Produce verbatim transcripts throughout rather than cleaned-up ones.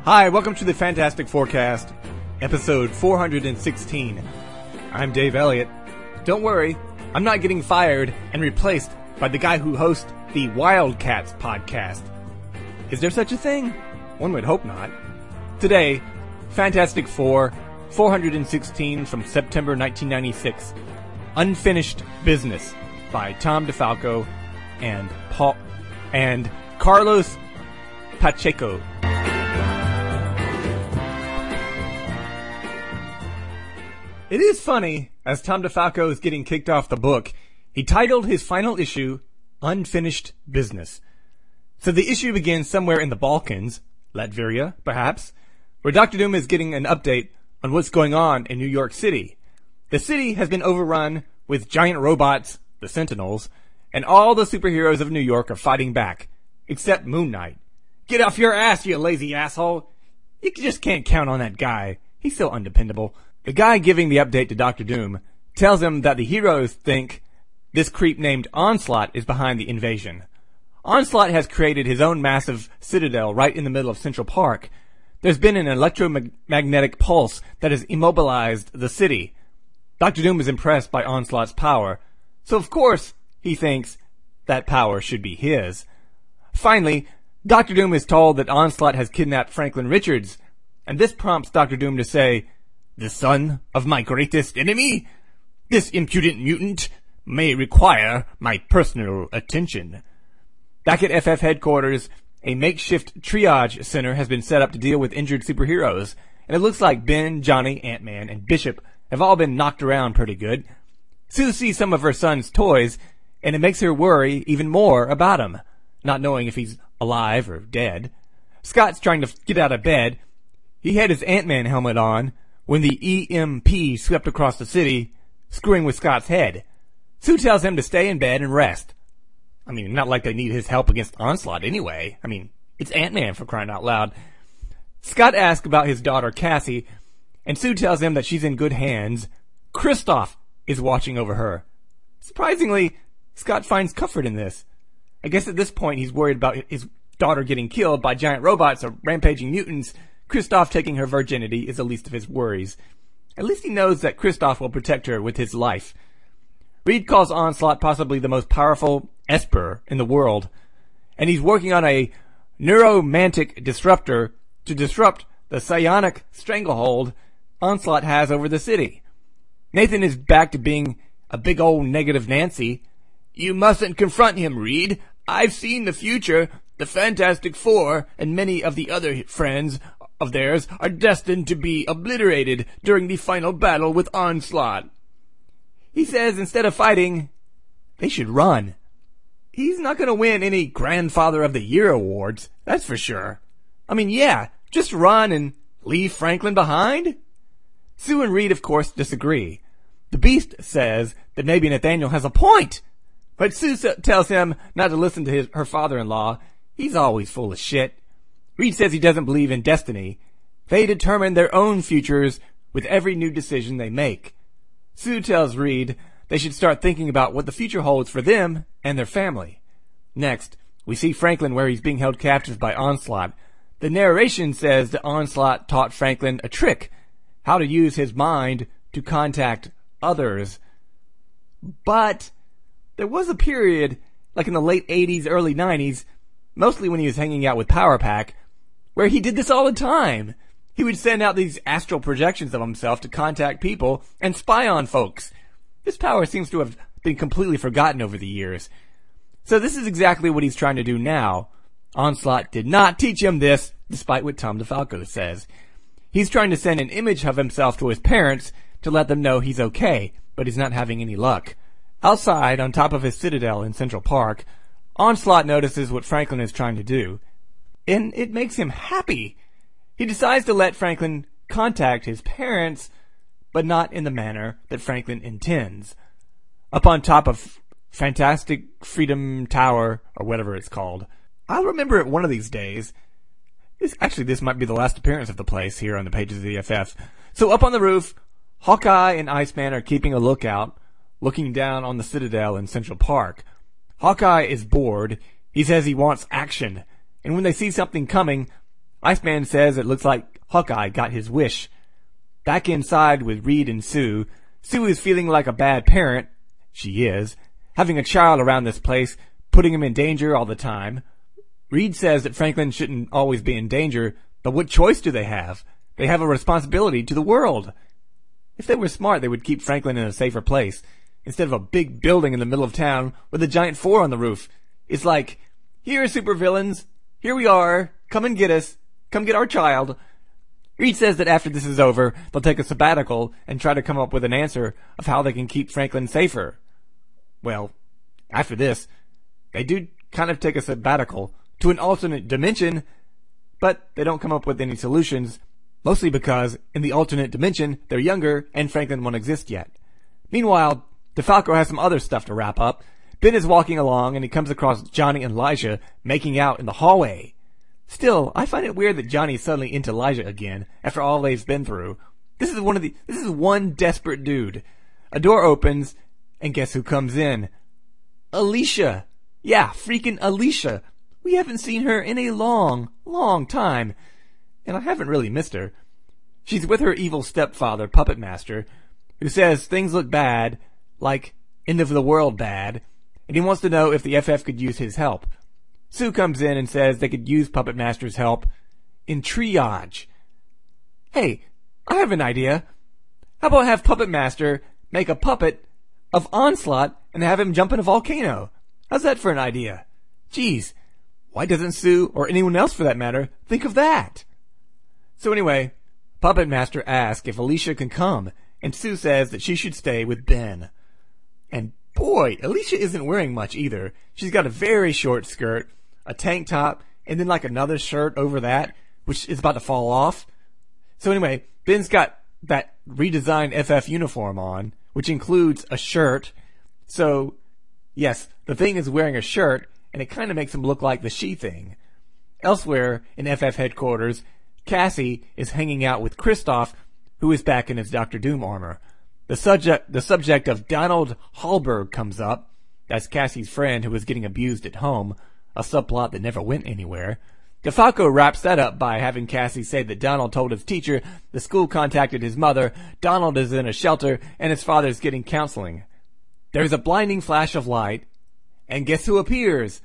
Hi, welcome to the Fantastic Forecast, episode four hundred sixteen. I'm Dave Elliott. Don't worry, I'm not getting fired and replaced by the guy who hosts the Wildcats podcast. Is there such a thing? One would hope not. Today, Fantastic Four, four hundred sixteen from September nineteen ninety-six. Unfinished Business by Tom DeFalco and Paul and Carlos Pacheco. It is funny, as Tom DeFalco is getting kicked off the book, he titled his final issue, Unfinished Business. So the issue begins somewhere in the Balkans, Latveria, perhaps, where Doctor Doom is getting an update on what's going on in New York City. The city has been overrun with giant robots, the Sentinels, and all the superheroes of New York are fighting back, except Moon Knight. Get off your ass, you lazy asshole! You just can't count on that guy. He's so undependable. The guy giving the update to Doctor Doom tells him that the heroes think this creep named Onslaught is behind the invasion. Onslaught has created his own massive citadel right in the middle of Central Park. There's been an electromagnetic pulse that has immobilized the city. Doctor Doom is impressed by Onslaught's power, so of course he thinks that power should be his. Finally, Doctor Doom is told that Onslaught has kidnapped Franklin Richards, and this prompts Doctor Doom to say, "The son of my greatest enemy? This impudent mutant may require my personal attention." Back at F F headquarters, a makeshift triage center has been set up to deal with injured superheroes, and it looks like Ben, Johnny, Ant-Man, and Bishop have all been knocked around pretty good. Sue sees some of her son's toys, and it makes her worry even more about him, not knowing if he's alive or dead. Scott's trying to get out of bed. He had his Ant-Man helmet on when the E M P swept across the city, screwing with Scott's head. Sue tells him to stay in bed and rest. I mean, not like they need his help against Onslaught anyway. I mean, it's Ant-Man, for crying out loud. Scott asks about his daughter Cassie, and Sue tells him that she's in good hands. Kristoff is watching over her. Surprisingly, Scott finds comfort in this. I guess at this point he's worried about his daughter getting killed by giant robots or rampaging mutants. Kristoff taking her virginity is the least of his worries. At least he knows that Kristoff will protect her with his life. Reed calls Onslaught possibly the most powerful Esper in the world, and he's working on a neuromantic disruptor to disrupt the psionic stranglehold Onslaught has over the city. Nathan is back to being a big old negative Nancy. "You mustn't confront him, Reed. I've seen the future. The Fantastic Four and many of the other friends of theirs are destined to be obliterated during the final battle with Onslaught." He says instead of fighting, they should run. He's not going to win any Grandfather of the Year awards, that's for sure. I mean, yeah, just run and leave Franklin behind? Sue and Reed, of course, disagree. The Beast says that maybe Nathaniel has a point, but Sue tells him not to listen to his, her father-in-law. He's always full of shit. Reed says he doesn't believe in destiny. They determine their own futures with every new decision they make. Sue tells Reed they should start thinking about what the future holds for them and their family. Next, we see Franklin where he's being held captive by Onslaught. The narration says that Onslaught taught Franklin a trick, how to use his mind to contact others. But there was a period, like in the late eighties, early nineties, mostly when he was hanging out with Power Pack, where he did this all the time. He would send out these astral projections of himself to contact people and spy on folks. This power seems to have been completely forgotten over the years. So this is exactly what he's trying to do now. Onslaught did not teach him this, despite what Tom DeFalco says. He's trying to send an image of himself to his parents to let them know he's okay, but he's not having any luck. Outside, on top of his citadel in Central Park, Onslaught notices what Franklin is trying to do, and it makes him happy. He decides to let Franklin contact his parents, but not in the manner that Franklin intends. Up on top of Fantastic Freedom Tower, or whatever it's called. I'll remember it one of these days. This, actually, this might be the last appearance of the place here on the pages of the F F. So up on the roof, Hawkeye and Iceman are keeping a lookout, looking down on the Citadel in Central Park. Hawkeye is bored. He says he wants action. And when they see something coming, Iceman says it looks like Hawkeye got his wish. Back inside with Reed and Sue, Sue is feeling like a bad parent. She is. Having a child around this place, putting him in danger all the time. Reed says that Franklin shouldn't always be in danger, but what choice do they have? They have a responsibility to the world. If they were smart, they would keep Franklin in a safer place, instead of a big building in the middle of town with a giant four on the roof. It's like, here, supervillains, here we are, come and get us, come get our child. Reed says that after this is over, they'll take a sabbatical and try to come up with an answer of how they can keep Franklin safer. Well, after this, they do kind of take a sabbatical to an alternate dimension, but they don't come up with any solutions, mostly because in the alternate dimension, they're younger and Franklin won't exist yet. Meanwhile, DeFalco has some other stuff to wrap up. Ben is walking along and he comes across Johnny and Elijah making out in the hallway. Still, I find it weird that Johnny's suddenly into Elijah again after all they've been through. This is one of the, this is one desperate dude. A door opens and guess who comes in? Alicia. Yeah, freaking Alicia. We haven't seen her in a long, long time. And I haven't really missed her. She's with her evil stepfather, Puppet Master, who says things look bad, like end of the world bad, and he wants to know if the F F could use his help. Sue comes in and says they could use Puppet Master's help in triage. Hey, I have an idea. How about have Puppet Master make a puppet of Onslaught and have him jump in a volcano? How's that for an idea? Jeez, why doesn't Sue, or anyone else for that matter, think of that? So anyway, Puppet Master asks if Alicia can come, and Sue says that she should stay with Ben. And boy, Alicia isn't wearing much either. She's got a very short skirt, a tank top, and then like another shirt over that, which is about to fall off. So anyway, Ben's got that redesigned F F uniform on, which includes a shirt. So, yes, the Thing is wearing a shirt, and it kind of makes him look like the She-Thing. Elsewhere, in F F headquarters, Cassie is hanging out with Kristoff, who is back in his Doctor Doom armor. The subject, the subject of Donald Hallberg comes up. That's Cassie's friend who was getting abused at home, a subplot that never went anywhere. DeFalco wraps that up by having Cassie say that Donald told his teacher the school contacted his mother, Donald is in a shelter, and his father's getting counseling. There's a blinding flash of light, and guess who appears?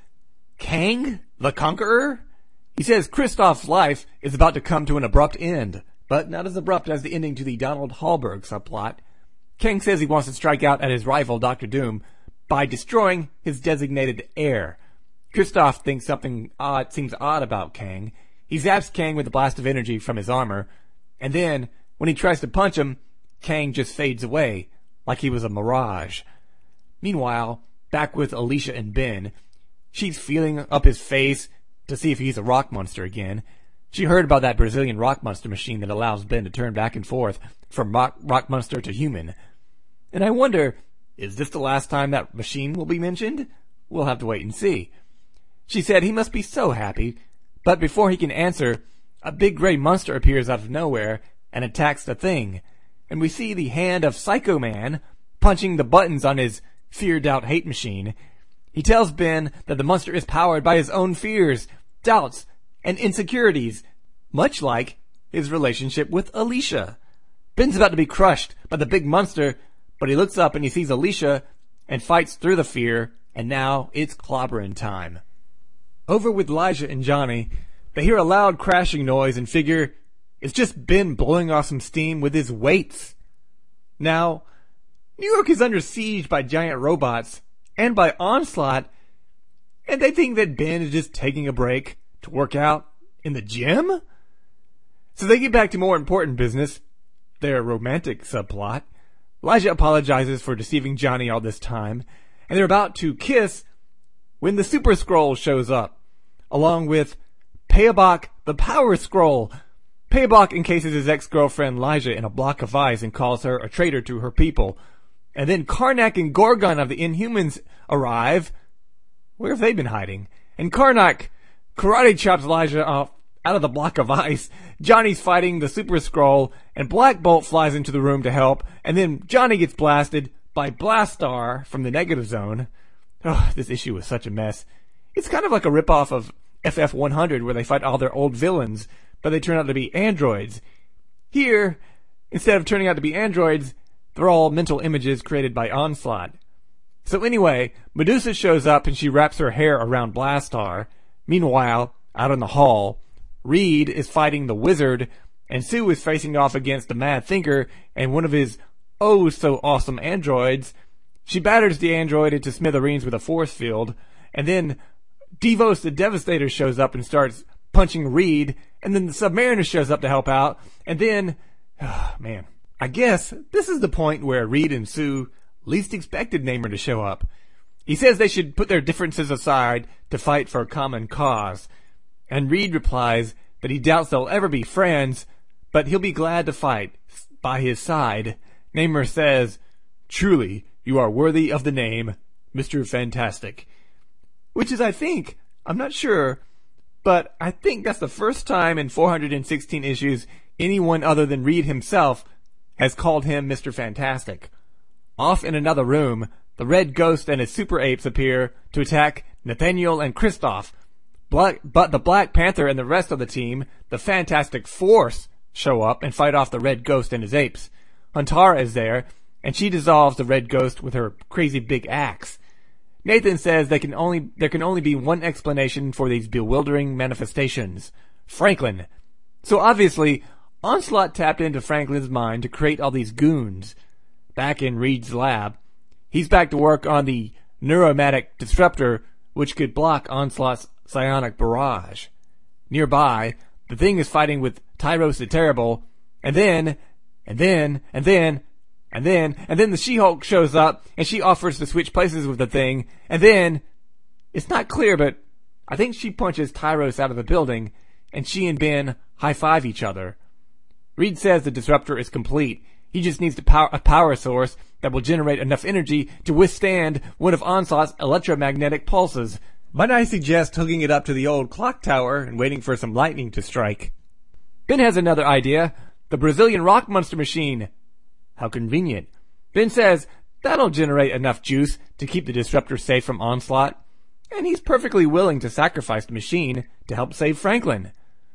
Kang, the Conqueror? He says Kristoff's life is about to come to an abrupt end, but not as abrupt as the ending to the Donald Hallberg subplot. Kang says he wants to strike out at his rival, Doctor Doom, by destroying his designated heir. Kristoff thinks something odd seems odd about Kang. He zaps Kang with a blast of energy from his armor, and then, when he tries to punch him, Kang just fades away, like he was a mirage. Meanwhile, back with Alicia and Ben, she's feeling up his face to see if he's a rock monster again. She heard about that Brazilian rock monster machine that allows Ben to turn back and forth from rock, rock monster to human. And I wonder, is this the last time that machine will be mentioned? We'll have to wait and see. She said he must be so happy, but before he can answer, a big gray monster appears out of nowhere and attacks the Thing, and we see the hand of Psycho Man punching the buttons on his fear, doubt, hate machine. He tells Ben that the monster is powered by his own fears, doubts, and insecurities, much like his relationship with Alicia. Ben's about to be crushed by the big monster, but he looks up and he sees Alicia and fights through the fear, and now it's clobbering time. Over with Elijah and Johnny, they hear a loud crashing noise and figure it's just Ben blowing off some steam with his weights. Now, New York is under siege by giant robots and by Onslaught, and they think that Ben is just taking a break to work out in the gym? So they get back to more important business, their romantic subplot. Elijah apologizes for deceiving Johnny all this time, and they're about to kiss when the Super Skrull shows up, along with Peabok the Power Skrull. Peabok encases his ex-girlfriend Elijah in a block of ice and calls her a traitor to her people. And then Karnak and Gorgon of the Inhumans arrive. Where have they been hiding? And Karnak karate chops Elijah off out of the block of ice. Johnny's fighting the Super Skrull, and Black Bolt flies into the room to help, and then Johnny gets blasted by Blastar from the Negative Zone. Oh, this issue was such a mess. It's kind of like a ripoff of F F one hundred where they fight all their old villains, but they turn out to be androids. Here, instead of turning out to be androids, they're all mental images created by Onslaught. So anyway, Medusa shows up and she wraps her hair around Blastar. Meanwhile, out in the hall, Reed is fighting the Wizard, and Sue is facing off against the Mad Thinker and one of his oh so awesome androids. She batters the android into smithereens with a force field, and then Devos the Devastator shows up and starts punching Reed, and then the Submariner shows up to help out, and then, oh, man, I guess this is the point where Reed and Sue least expected Namor to show up. He says they should put their differences aside to fight for a common cause, and Reed replies that he doubts they'll ever be friends, but he'll be glad to fight by his side. Namor says, "Truly, you are worthy of the name, Mister Fantastic." Which is, I think, I'm not sure, but I think that's the first time in four hundred sixteen issues anyone other than Reed himself has called him Mister Fantastic. Off in another room, the Red Ghost and his super apes appear to attack Nathaniel and Kristoff. Black, but the Black Panther and the rest of the team, the Fantastic Force, show up and fight off the Red Ghost and his apes. Huntara is there, and she dissolves the Red Ghost with her crazy big axe. Nathan says they can only, there can only be one explanation for these bewildering manifestations. Franklin. So obviously, Onslaught tapped into Franklin's mind to create all these goons. Back in Reed's lab, he's back to work on the neuromatic disruptor, which could block Onslaught's psionic barrage. Nearby, the Thing is fighting with Tyros the Terrible, and then, and then, and then, and then, and then the She-Hulk shows up, and she offers to switch places with the Thing, and then, it's not clear, but I think she punches Tyros out of the building, and she and Ben high-five each other. Reed says the disruptor is complete. He just needs to power, a power source that will generate enough energy to withstand one of Onslaught's electromagnetic pulses. Might I suggest hooking it up to the old clock tower and waiting for some lightning to strike? Ben has another idea. The Brazilian rock monster machine. How convenient. Ben says that'll generate enough juice to keep the disruptor safe from Onslaught, and he's perfectly willing to sacrifice the machine to help save Franklin.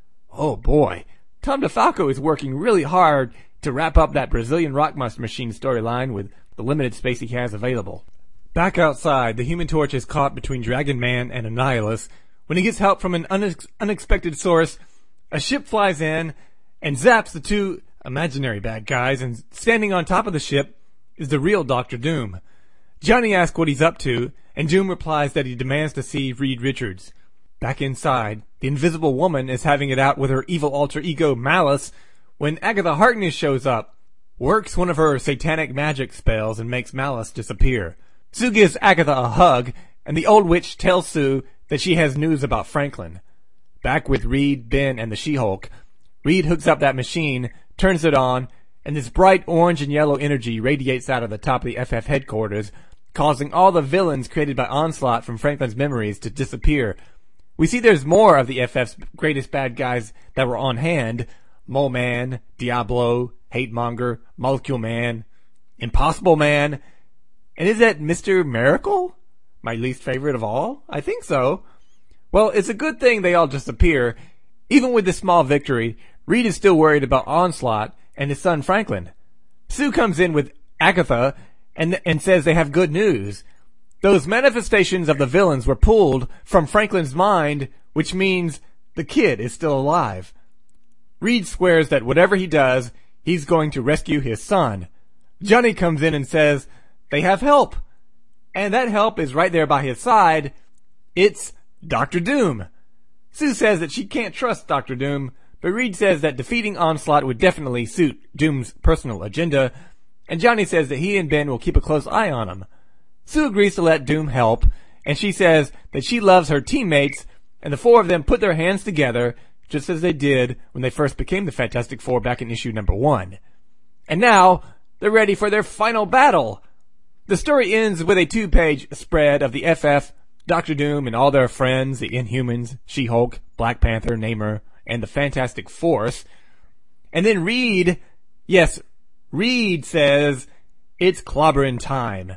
Oh boy, Tom DeFalco is working really hard to wrap up that Brazilian rock monster machine storyline with the limited space he has available. Back outside, the Human Torch is caught between Dragon Man and Annihilus. When he gets help from an unex- unexpected source, a ship flies in and zaps the two imaginary bad guys, and standing on top of the ship is the real Doctor Doom. Johnny asks what he's up to, and Doom replies that he demands to see Reed Richards. Back inside, the Invisible Woman is having it out with her evil alter ego Malice when Agatha Harkness shows up, works one of her satanic magic spells, and makes Malice disappear. Sue gives Agatha a hug, and the old witch tells Sue that she has news about Franklin. Back with Reed, Ben, and the She-Hulk, Reed hooks up that machine, turns it on, and this bright orange and yellow energy radiates out of the top of the F F headquarters, causing all the villains created by Onslaught from Franklin's memories to disappear. We see there's more of the F F's greatest bad guys that were on hand. Mole Man, Diablo, Hate Monger, Molecule Man, Impossible Man, and is that Mister Miracle? My least favorite of all? I think so. Well, it's a good thing they all disappear. Even with this small victory, Reed is still worried about Onslaught and his son Franklin. Sue comes in with Agatha and, and says they have good news. Those manifestations of the villains were pulled from Franklin's mind, which means the kid is still alive. Reed swears that whatever he does, he's going to rescue his son. Johnny comes in and says they have help. And that help is right there by his side. It's Doctor Doom. Sue says that she can't trust Doctor Doom, but Reed says that defeating Onslaught would definitely suit Doom's personal agenda, and Johnny says that he and Ben will keep a close eye on him. Sue agrees to let Doom help, and she says that she loves her teammates, and the four of them put their hands together, just as they did when they first became the Fantastic Four back in issue number one. And now, they're ready for their final battle. The story ends with a two-page spread of the F F, Doctor Doom, and all their friends, the Inhumans, She-Hulk, Black Panther, Namor, and the Fantastic Force. And then Reed, yes, Reed says, it's clobbering time.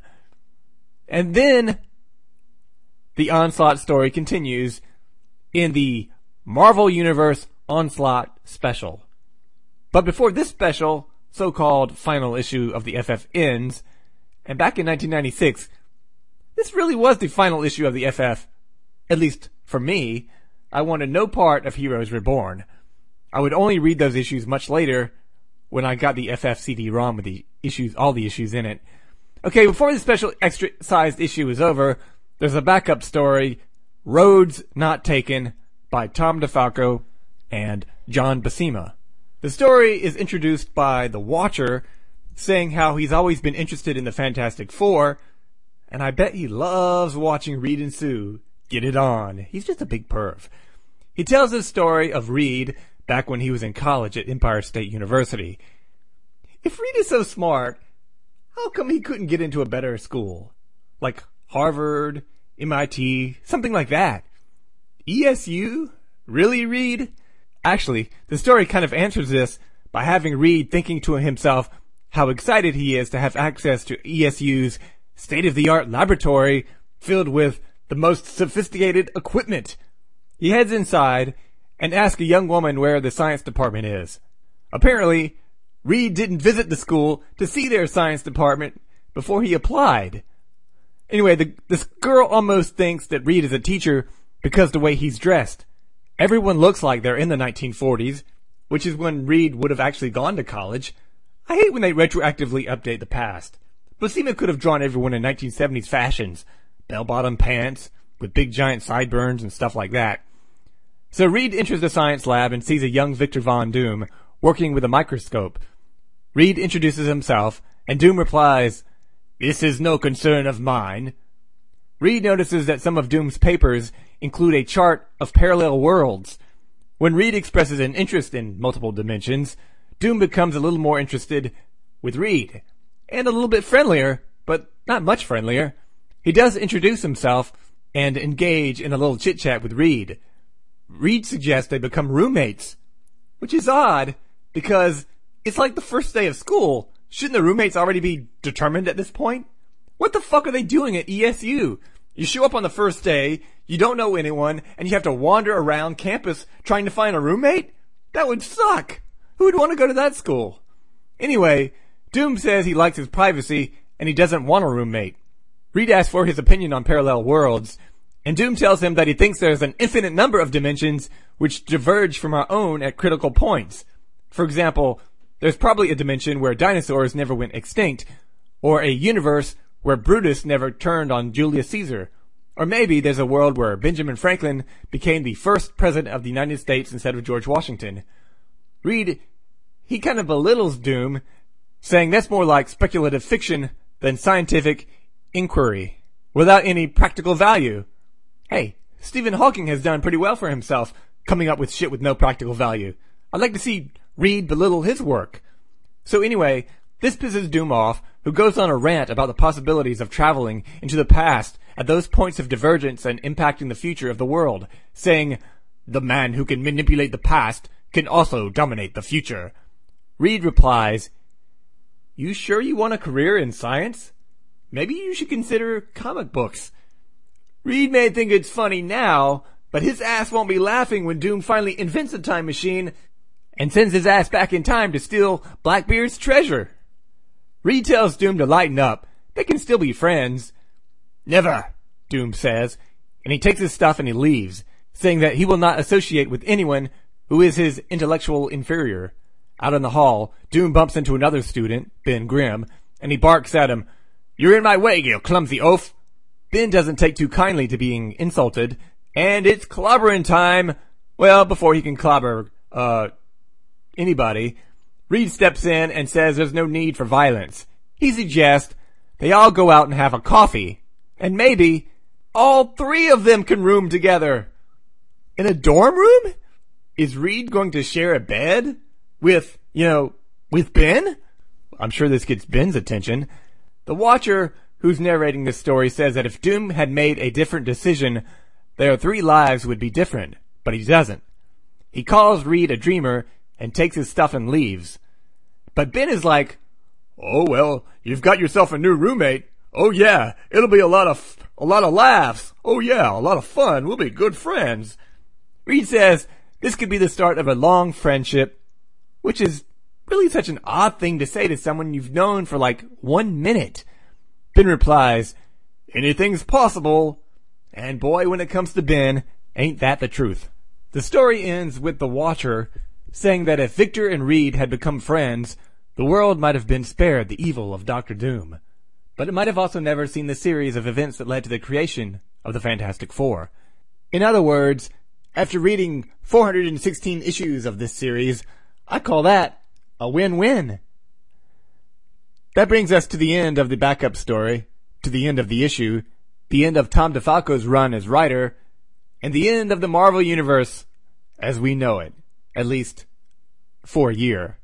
And then, the Onslaught story continues in the Marvel Universe Onslaught Special. But before this special, so-called final issue of the F F ends, and back in nineteen ninety-six, this really was the final issue of the F F. At least, for me, I wanted no part of Heroes Reborn. I would only read those issues much later, when I got the F F C D-ROM with the issues, all the issues in it. Okay, before the special extra-sized issue is over, there's a backup story, Roads Not Taken, by Tom DeFalco and John Buscema. The story is introduced by the Watcher, saying how he's always been interested in the Fantastic Four, and I bet he loves watching Reed and Sue get it on. He's just a big perv. He tells his story of Reed back when he was in college at Empire State University. If Reed is so smart, how come he couldn't get into a better school? Like Harvard, M I T, something like that. E S U? Really, Reed? Actually, the story kind of answers this by having Reed thinking to himself how excited he is to have access to E S U's state-of-the-art laboratory filled with the most sophisticated equipment. He heads inside and asks a young woman where the science department is. Apparently, Reed didn't visit the school to see their science department before he applied. Anyway, the, this girl almost thinks that Reed is a teacher because the way he's dressed. Everyone looks like they're in the nineteen forties, which is when Reed would have actually gone to college. I hate when they retroactively update the past. Buscema could have drawn everyone in nineteen seventies fashions. Bell-bottom pants, with big giant sideburns and stuff like that. So Reed enters the science lab and sees a young Victor Von Doom working with a microscope. Reed introduces himself, and Doom replies, "This is no concern of mine." Reed notices that some of Doom's papers include a chart of parallel worlds. When Reed expresses an interest in multiple dimensions, Doom becomes a little more interested with Reed, and a little bit friendlier, but not much friendlier. He does introduce himself and engage in a little chit-chat with Reed. Reed suggests they become roommates, which is odd, because it's like the first day of school. Shouldn't the roommates already be determined at this point? What the fuck are they doing at E S U? You show up on the first day, you don't know anyone, and you have to wander around campus trying to find a roommate? That would suck. Who would want to go to that school? Anyway, Doom says he likes his privacy, and he doesn't want a roommate. Reed asks for his opinion on parallel worlds, and Doom tells him that he thinks there's an infinite number of dimensions which diverge from our own at critical points. For example, there's probably a dimension where dinosaurs never went extinct, or a universe where Brutus never turned on Julius Caesar. Or maybe there's a world where Benjamin Franklin became the first president of the United States instead of George Washington. Reed, he kind of belittles Doom, saying that's more like speculative fiction than scientific inquiry, without any practical value. Hey, Stephen Hawking has done pretty well for himself, coming up with shit with no practical value. I'd like to see Reed belittle his work. So anyway, this pisses Doom off, who goes on a rant about the possibilities of traveling into the past at those points of divergence and impacting the future of the world, saying, "The man who can manipulate the past can also dominate the future." Reed replies, "You sure you want a career in science? Maybe you should consider comic books." Reed may think it's funny now, but his ass won't be laughing when Doom finally invents a time machine and sends his ass back in time to steal Blackbeard's treasure. Reed tells Doom to lighten up. They can still be friends. "Never," Doom says, and he takes his stuff and he leaves, saying that he will not associate with anyone who is his intellectual inferior. Out in the hall, Doom bumps into another student, Ben Grimm, and he barks at him, "You're in my way, you clumsy oaf." Ben doesn't take too kindly to being insulted, and it's clobbering time. Well, before he can clobber, uh, anybody, Reed steps in and says there's no need for violence. He suggests they all go out and have a coffee, and maybe all three of them can room together. In a dorm room? Is Reed going to share a bed with, you know, with Ben? I'm sure this gets Ben's attention. The Watcher, who's narrating this story, says that if Doom had made a different decision, their three lives would be different, but he doesn't. He calls Reed a dreamer and takes his stuff and leaves. But Ben is like, "Oh well, you've got yourself a new roommate. Oh yeah, it'll be a lot of, a lot of laughs. Oh yeah, a lot of fun. We'll be good friends." Reed says this could be the start of a long friendship, which is really such an odd thing to say to someone you've known for like one minute. Ben replies, anything's possible. And boy, when it comes to Ben, ain't that the truth. The story ends with the Watcher saying that if Victor and Reed had become friends, the world might have been spared the evil of Doctor Doom. But it might have also never seen the series of events that led to the creation of the Fantastic Four. In other words, after reading four hundred sixteen issues of this series, I call that a win-win. That brings us to the end of the backup story, to the end of the issue, the end of Tom DeFalco's run as writer, and the end of the Marvel Universe as we know it, at least for a year.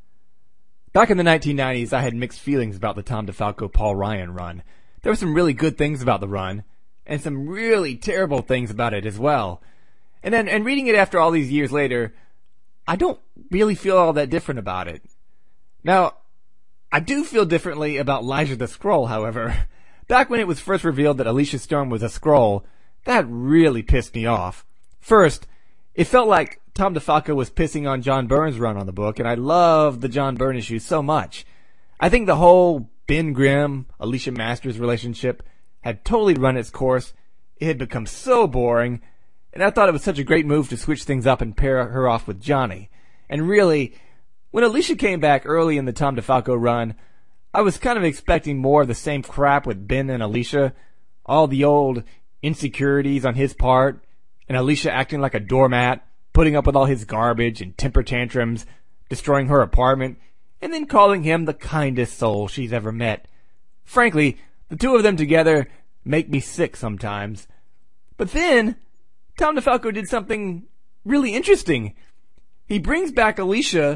Back in the nineteen nineties, I had mixed feelings about the Tom DeFalco Paul Ryan run. There were some really good things about the run, and some really terrible things about it as well. And then, and reading it after all these years later, I don't really feel all that different about it. Now, I do feel differently about Elijah the Skrull, however. Back when it was first revealed that Alicia Storm was a Skrull, that really pissed me off. First, it felt like Tom DeFalco was pissing on John Byrne's run on the book, and I loved the John Byrne issues so much. I think the whole Ben Grimm, Alicia Masters relationship had totally run its course. It had become so boring, and I thought it was such a great move to switch things up and pair her off with Johnny. And really, when Alicia came back early in the Tom DeFalco run, I was kind of expecting more of the same crap with Ben and Alicia. All the old insecurities on his part, and Alicia acting like a doormat, putting up with all his garbage and temper tantrums, destroying her apartment, and then calling him the kindest soul she's ever met. Frankly, the two of them together make me sick sometimes. But then, Tom DeFalco did something really interesting. He brings back Alicia,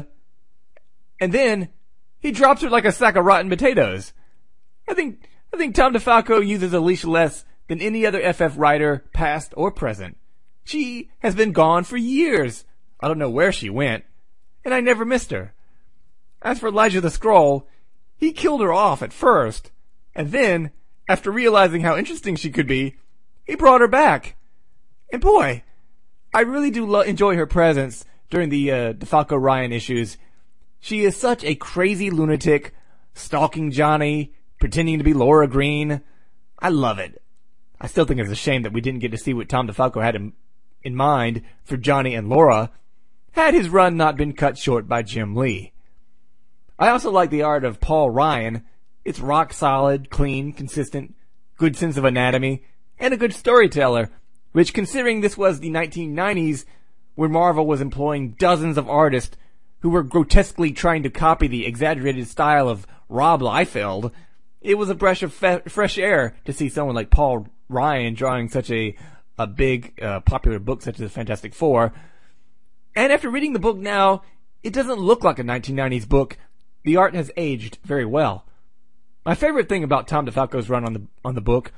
and then he drops her like a sack of rotten potatoes. I think I think Tom DeFalco uses Alicia less than any other F F writer, past or present. She has been gone for years. I don't know where she went, and I never missed her. As for Elijah the Skrull, he killed her off at first, and then, after realizing how interesting she could be, he brought her back. And boy, I really do lo- enjoy her presence during the uh, DeFalco Ryan issues. She is such a crazy lunatic, stalking Johnny, pretending to be Laura Green. I love it. I still think it's a shame that we didn't get to see what Tom DeFalco had in, in mind for Johnny and Laura, had his run not been cut short by Jim Lee. I also like the art of Paul Ryan. It's rock solid, clean, consistent, good sense of anatomy, and a good storyteller, which, considering this was the nineteen nineties, where Marvel was employing dozens of artists who were grotesquely trying to copy the exaggerated style of Rob Liefeld, it was a breath of fe- fresh air to see someone like Paul Ryan drawing such a, a big, uh, popular book such as the Fantastic Four. And after reading the book now, it doesn't look like a nineteen nineties book. The art has aged very well. My favorite thing about Tom DeFalco's run on the on the book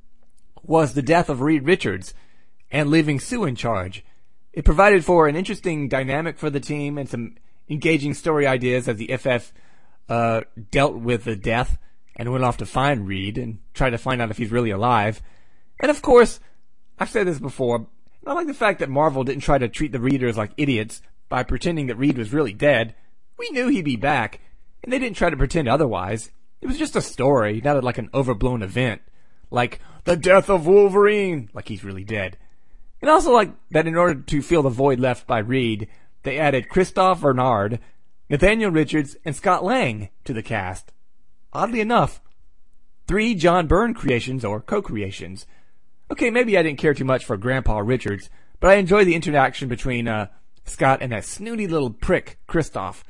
was the death of Reed Richards and leaving Sue in charge. It provided for an interesting dynamic for the team and some engaging story ideas as the F F uh, dealt with the death and went off to find Reed and try to find out if he's really alive. And of course, I've said this before, I like the fact that Marvel didn't try to treat the readers like idiots by pretending that Reed was really dead. We knew he'd be back, and they didn't try to pretend otherwise. It was just a story, not like an overblown event. Like, the death of Wolverine, like he's really dead. And also like that in order to fill the void left by Reed, they added Christophe Bernard, Nathaniel Richards, and Scott Lang to the cast. Oddly enough, three John Byrne creations or co-creations. Okay, maybe I didn't care too much for Grandpa Richards, but I enjoy the interaction between uh, Scott and that snooty little prick, Christophe.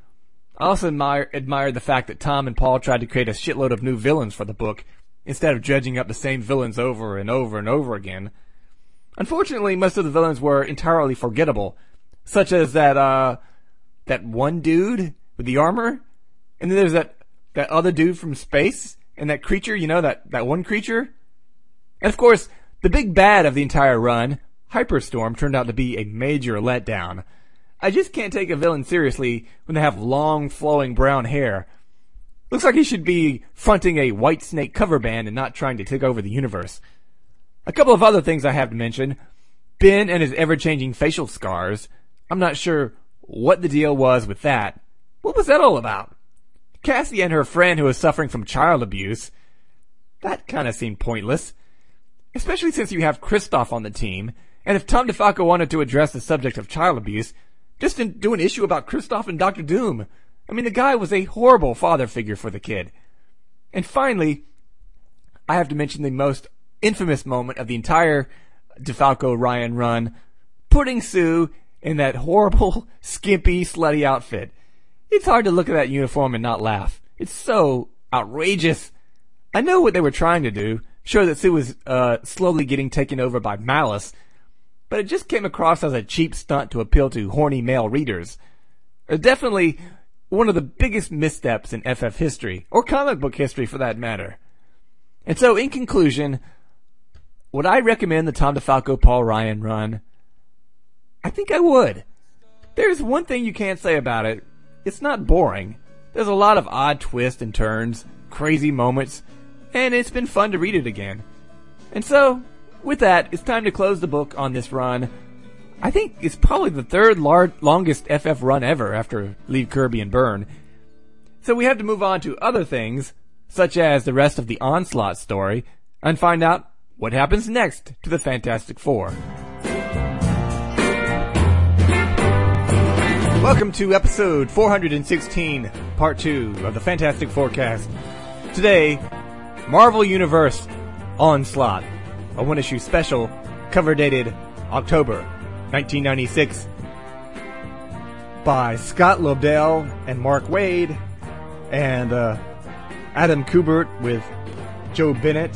I also admire, admire the fact that Tom and Paul tried to create a shitload of new villains for the book, instead of dredging up the same villains over and over and over again. Unfortunately, most of the villains were entirely forgettable, such as that, uh, that one dude with the armor, and then there's that, that other dude from space, and that creature, you know, that, that one creature. And of course, the big bad of the entire run, Hyperstorm, turned out to be a major letdown. I just can't take a villain seriously when they have long, flowing brown hair. Looks like he should be fronting a Whitesnake cover band and not trying to take over the universe. A couple of other things I have to mention. Ben and his ever-changing facial scars. I'm not sure what the deal was with that. What was that all about? Cassie and her friend who was suffering from child abuse. That kind of seemed pointless. Especially since you have Kristoff on the team, and if Tom DeFalco wanted to address the subject of child abuse, just do an issue about Kristoff and Doctor Doom. I mean, the guy was a horrible father figure for the kid. And finally, I have to mention the most infamous moment of the entire DeFalco-Ryan run, putting Sue in that horrible, skimpy, slutty outfit. It's hard to look at that uniform and not laugh. It's so outrageous. I know what they were trying to do, show that Sue was uh, slowly getting taken over by malice, but it just came across as a cheap stunt to appeal to horny male readers. Uh, definitely one of the biggest missteps in F F history, or comic book history for that matter. And so, in conclusion, would I recommend the Tom DeFalco Paul Ryan run? I think I would. There's one thing you can't say about it. It's not boring. There's a lot of odd twists and turns, crazy moments, and it's been fun to read it again. And so, with that, it's time to close the book on this run. I think it's probably the third lar- longest F F run ever after Leave Kirby and Byrne. So we have to move on to other things, such as the rest of the Onslaught story, and find out what happens next to the Fantastic Four. Welcome to episode four hundred sixteen, part two of the Fantastic Forecast. Today, Marvel Universe Onslaught, a one-issue special, cover dated October nineteen ninety-six, by Scott Lobdell and Mark Waid, and uh, Adam Kubert with Joe Bennett.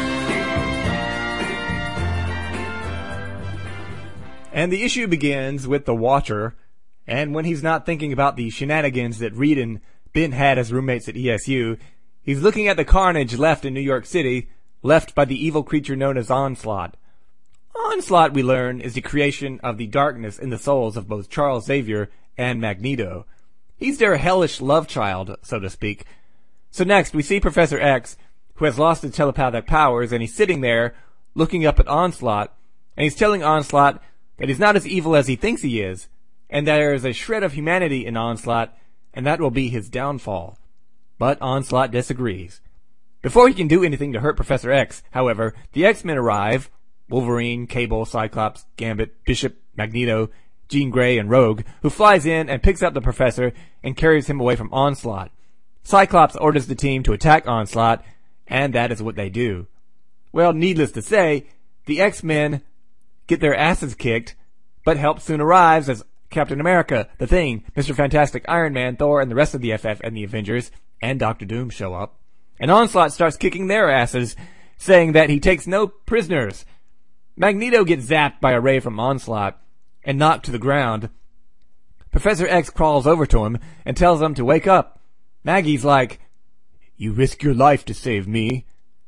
And the issue begins with the Watcher, and when he's not thinking about the shenanigans that Reed and Ben had as roommates at E S U, he's looking at the carnage left in New York City, left by the evil creature known as Onslaught. Onslaught, we learn, is the creation of the darkness in the souls of both Charles Xavier and Magneto. He's their hellish love child, so to speak. So next, we see Professor X, who has lost his telepathic powers, and he's sitting there, looking up at Onslaught, and he's telling Onslaught that he's not as evil as he thinks he is, and there is a shred of humanity in Onslaught, and that will be his downfall. But Onslaught disagrees. Before he can do anything to hurt Professor X, however, the X-Men arrive: Wolverine, Cable, Cyclops, Gambit, Bishop, Magneto, Jean Grey, and Rogue, who flies in and picks up the Professor and carries him away from Onslaught. Cyclops orders the team to attack Onslaught, and that is what they do. Well, needless to say, the X-Men get their asses kicked, but help soon arrives as Captain America, The Thing, Mister Fantastic, Iron Man, Thor, and the rest of the F F and the Avengers, and Doctor Doom show up. And Onslaught starts kicking their asses, saying that he takes no prisoners. Magneto gets zapped by a ray from Onslaught and knocked to the ground. Professor X crawls over to him and tells him to wake up. Maggie's like, "You risk your life to save me."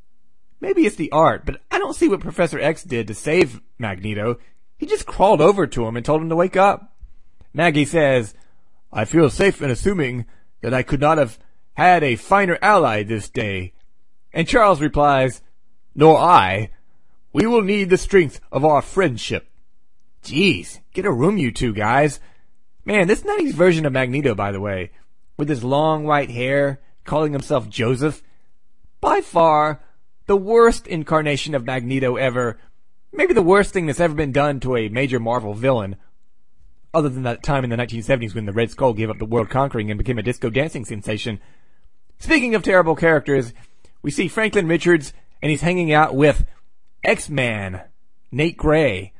Maybe it's the art, but I don't see what Professor X did to save Magneto. He just crawled over to him and told him to wake up. Maggie says, "I feel safe in assuming that I could not have had a finer ally this day." And Charles replies, "Nor I. We will need the strength of our friendship." Jeez, get a room, you two guys. Man, this nineties version of Magneto, by the way, with his long white hair, calling himself Joseph, by far the worst incarnation of Magneto ever. Maybe the worst thing that's ever been done to a major Marvel villain, other than that time in the nineteen seventies when the Red Skull gave up the world conquering and became a disco dancing sensation. Speaking of terrible characters, we see Franklin Richards, and he's hanging out with X-Man, Nate Gray.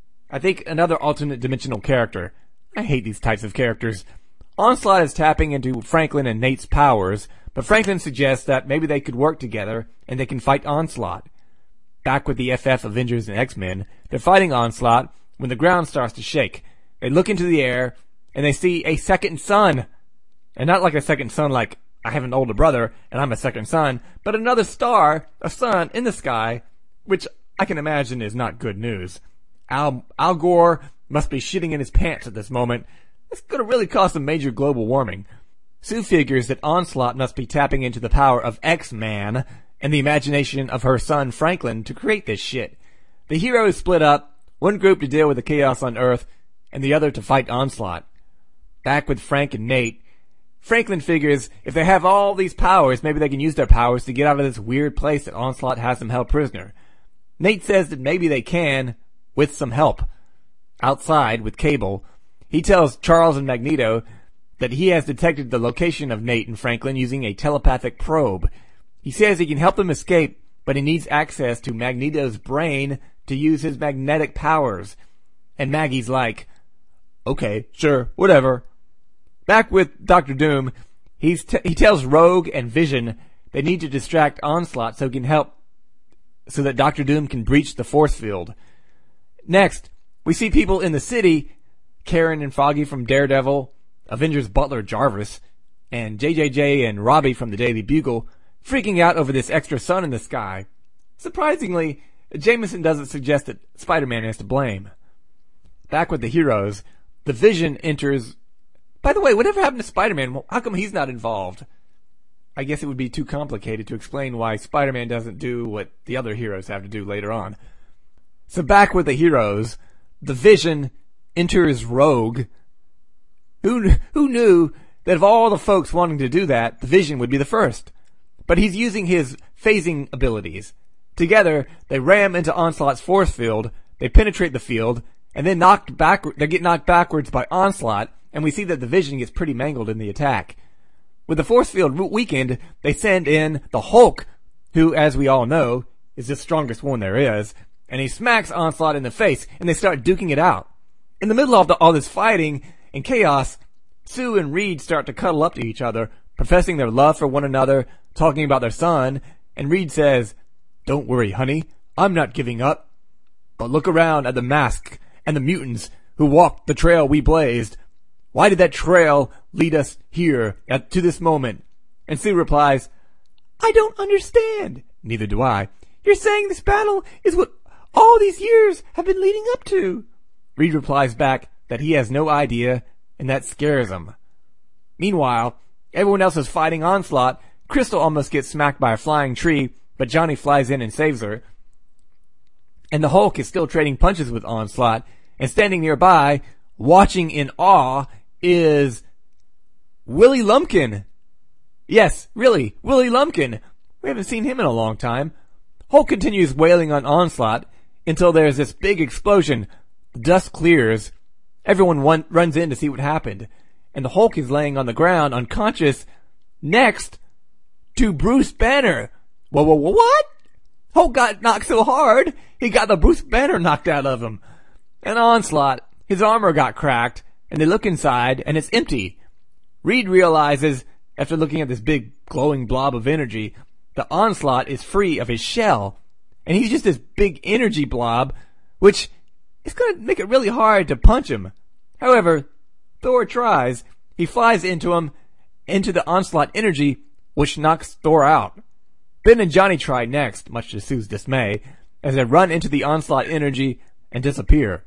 I think another alternate dimensional character. I hate these types of characters. Onslaught is tapping into Franklin and Nate's powers, but Franklin suggests that maybe they could work together and they can fight Onslaught. Back with the F F, Avengers, and X-Men, they're fighting Onslaught when the ground starts to shake. They look into the air and they see a second sun. And not like a second sun like I have an older brother and I'm a second son, but another star, a sun in the sky, which I can imagine is not good news. Al, Al Gore must be shitting in his pants at this moment. This could have really caused some major global warming. Sue figures that Onslaught must be tapping into the power of X-Man and the imagination of her son Franklin to create this shit. The heroes split up. one group to deal with the chaos on Earth, and the other to fight Onslaught. Back with Frank and Nate, Franklin figures if they have all these powers, maybe they can use their powers to get out of this weird place that Onslaught has them held prisoner. Nate says that maybe they can, with some help. Outside, with Cable, he tells Charles and Magneto that he has detected the location of Nate and Franklin using a telepathic probe. He says he can help them escape, but he needs access to Magneto's brain to use his magnetic powers. And Maggie's like, okay, sure, whatever. Back with Doctor Doom, he's t- he tells Rogue and Vision they need to distract Onslaught so he can help, so that Doctor Doom can breach the force field. Next, we see people in the city, Karen and Foggy from Daredevil, Avengers butler Jarvis, and J J J and Robbie from the Daily Bugle, freaking out over this extra sun in the sky. Surprisingly, Jameson doesn't suggest that Spider-Man is to blame. Back with the heroes, the Vision enters... By the way, whatever happened to Spider-Man? How come he's not involved? I guess it would be too complicated to explain why Spider-Man doesn't do what the other heroes have to do later on. So back with the heroes, the Vision enters Rogue. Who, who knew that of all the folks wanting to do that, the Vision would be the first? But he's using his phasing abilities. Together, they ram into Onslaught's force field, they penetrate the field, and then knocked back, they get knocked backwards by Onslaught, and we see that the Vision gets pretty mangled in the attack. With the force field weakened, they send in the Hulk, who, as we all know, is the strongest one there is, and he smacks Onslaught in the face, and they start duking it out. In the middle of the, all this fighting and chaos, Sue and Reed start to cuddle up to each other, professing their love for one another, talking about their son, and Reed says, "Don't worry, honey, I'm not giving up. But look around at the Mask and the mutants who walked the trail we blazed. Why did that trail lead us here at, to this moment?" And Sue replies, "I don't understand." "Neither do I." "You're saying this battle is what all these years have been leading up to." Reed replies back that he has no idea, and that scares him. Meanwhile, everyone else is fighting Onslaught. Crystal almost gets smacked by a flying tree, but Johnny flies in and saves her. And the Hulk is still trading punches with Onslaught, and standing nearby, watching in awe, is Willie Lumpkin. Yes, really, Willie Lumpkin. We haven't seen him in a long time. Hulk continues wailing on Onslaught until there's this big explosion. The dust clears. Everyone one, runs in to see what happened. And the Hulk is laying on the ground, unconscious, next to Bruce Banner. Whoa, whoa, whoa, what? Hulk got knocked so hard, he got the Bruce Banner knocked out of him. And Onslaught, his armor got cracked, and they look inside, and it's empty. Reed realizes, after looking at this big glowing blob of energy, the Onslaught is free of his shell, and he's just this big energy blob, which is going to make it really hard to punch him. However, Thor tries. He flies into him, into the Onslaught energy, which knocks Thor out. Ben and Johnny try next, much to Sue's dismay, as they run into the Onslaught energy and disappear.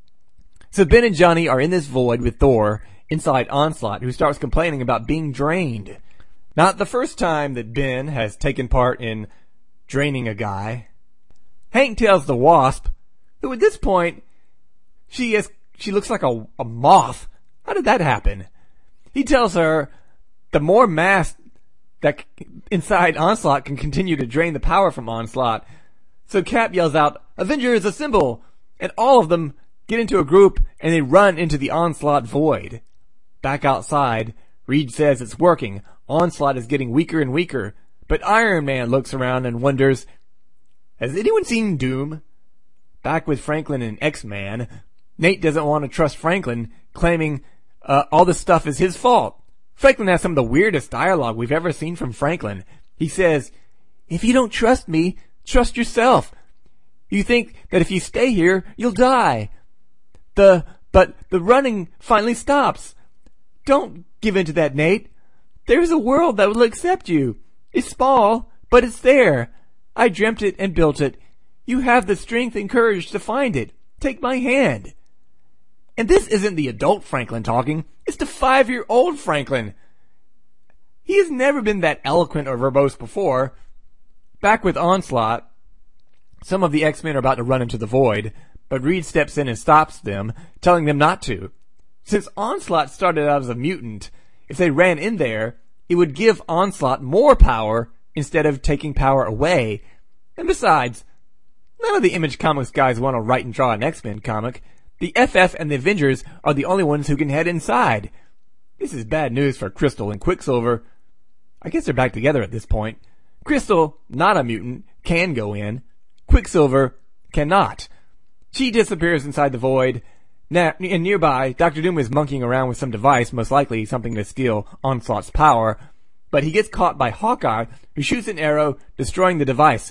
So Ben and Johnny are in this void with Thor inside Onslaught, who starts complaining about being drained. Not the first time that Ben has taken part in draining a guy. Hank tells the Wasp, who at this point, she is, she looks like a, a moth. How did that happen? He tells her the more mass that inside Onslaught can continue to drain the power from Onslaught. So Cap yells out, "Avengers assemble!" And all of them get into a group and they run into the Onslaught void. Back outside, Reed says it's working. Onslaught is getting weaker and weaker. But Iron Man looks around and wonders, has anyone seen Doom? Back with Franklin and X-Man, Nate doesn't want to trust Franklin, claiming uh, all this stuff is his fault. Franklin has some of the weirdest dialogue we've ever seen from Franklin. He says, "If you don't trust me, trust yourself. You think that if you stay here, you'll die. The, but the running finally stops. Don't give in to that, Nate. There's a world that will accept you. It's small, but it's there. I dreamt it and built it. You have the strength and courage to find it. Take my hand." And this isn't the adult Franklin talking. It's the five-year-old Franklin. He has never been that eloquent or verbose before. Back with Onslaught, some of the X-Men are about to run into the void, but Reed steps in and stops them, telling them not to. Since Onslaught started out as a mutant, if they ran in there, it would give Onslaught more power instead of taking power away. And besides, none of the Image Comics guys want to write and draw an X-Men comic. The F F and the Avengers are the only ones who can head inside. This is bad news for Crystal and Quicksilver. I guess they're back together at this point. Crystal, not a mutant, can go in. Quicksilver cannot. She disappears inside the void. Now, and nearby, Doctor Doom is monkeying around with some device, most likely something to steal Onslaught's power. But he gets caught by Hawkeye, who shoots an arrow, destroying the device.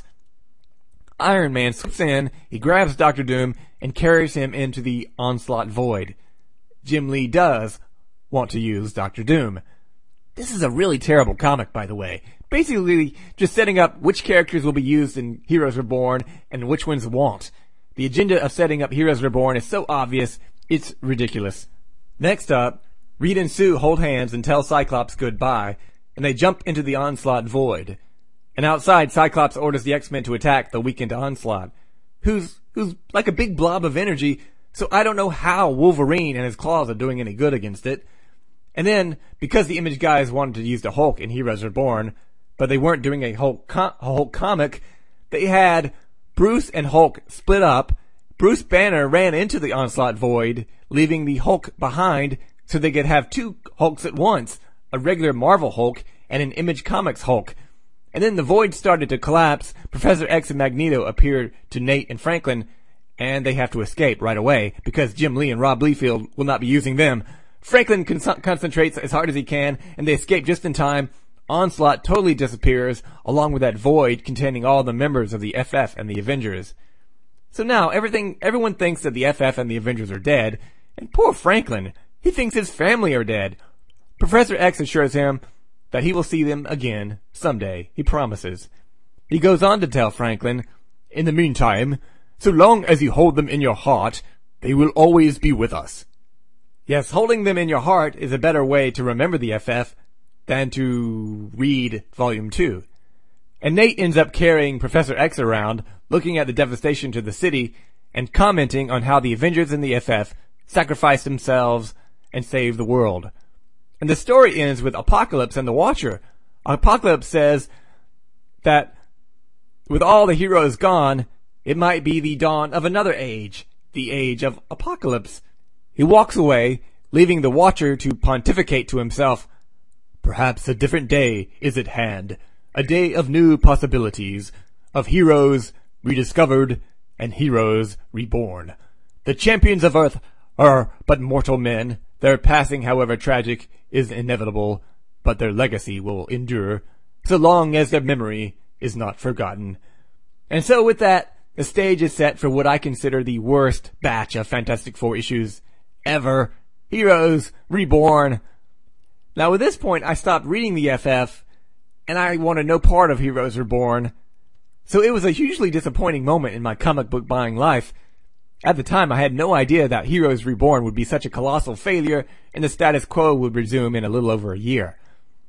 Iron Man swoops in, he grabs Doctor Doom, and carries him into the Onslaught void. Jim Lee does want to use Doctor Doom. This is a really terrible comic, by the way. Basically, just setting up which characters will be used in Heroes Reborn and which ones won't. The agenda of setting up Heroes Reborn is so obvious, it's ridiculous. Next up, Reed and Sue hold hands and tell Cyclops goodbye, and they jump into the Onslaught void. And outside, Cyclops orders the X-Men to attack the weakened Onslaught, who's who's like a big blob of energy, so I don't know how Wolverine and his claws are doing any good against it. And then, because the Image guys wanted to use the Hulk in Heroes Reborn, but they weren't doing a Hulk, com- a Hulk comic, they had Bruce and Hulk split up. Bruce Banner ran into the Onslaught void, leaving the Hulk behind so they could have two Hulks at once, a regular Marvel Hulk and an Image Comics Hulk. And then the void started to collapse. Professor X and Magneto appeared to Nate and Franklin, and they have to escape right away because Jim Lee and Rob Liefeld will not be using them. Franklin con- concentrates as hard as he can, and they escape just in time. Onslaught totally disappears, along with that void containing all the members of the F F and the Avengers. So now everything, everyone thinks that the F F and the Avengers are dead, and poor Franklin, he thinks his family are dead. Professor X assures him that he will see them again someday, he promises. He goes on to tell Franklin, "In the meantime, so long as you hold them in your heart, they will always be with us." Yes, holding them in your heart is a better way to remember the F F than to read Volume two. And Nate ends up carrying Professor X around, looking at the devastation to the city, and commenting on how the Avengers and the F F sacrificed themselves and saved the world. And the story ends with Apocalypse and the Watcher. Apocalypse says that with all the heroes gone, it might be the dawn of another age, the age of Apocalypse. He walks away, leaving the Watcher to pontificate to himself, "Perhaps a different day is at hand, a day of new possibilities, of heroes rediscovered and heroes reborn. The champions of Earth are but mortal men. Their passing, however tragic, is inevitable, but their legacy will endure, so long as their memory is not forgotten." And so with that, the stage is set for what I consider the worst batch of Fantastic Four issues ever. Heroes Reborn. Now at this point, I stopped reading the F F, and I wanted no part of Heroes Reborn. So it was a hugely disappointing moment in my comic book buying life. At the time, I had no idea that Heroes Reborn would be such a colossal failure, and the status quo would resume in a little over a year.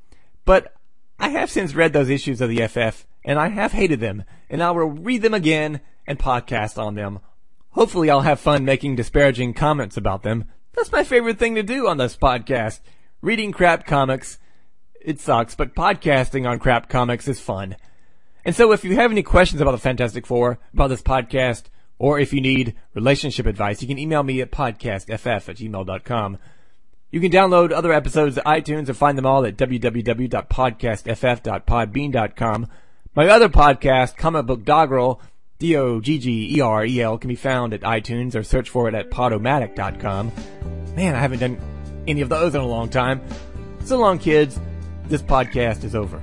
But I have since read those issues of the F F, and I have hated them, and I will read them again and podcast on them. Hopefully I'll have fun making disparaging comments about them. That's my favorite thing to do on this podcast. Reading crap comics, it sucks, but podcasting on crap comics is fun. And so if you have any questions about the Fantastic Four, about this podcast, or if you need relationship advice, you can email me at podcastff at gmail dot com. You can download other episodes at iTunes or find them all at w w w dot podcastff dot podbean dot com. My other podcast, Comic Book Doggerel, D O G G E R E L, can be found at iTunes or search for it at podomatic dot com. Man, I haven't done any of those in a long time. So long, kids. This podcast is over.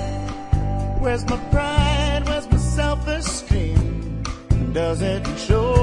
Where's my pride? Where's my self-esteem? Does it show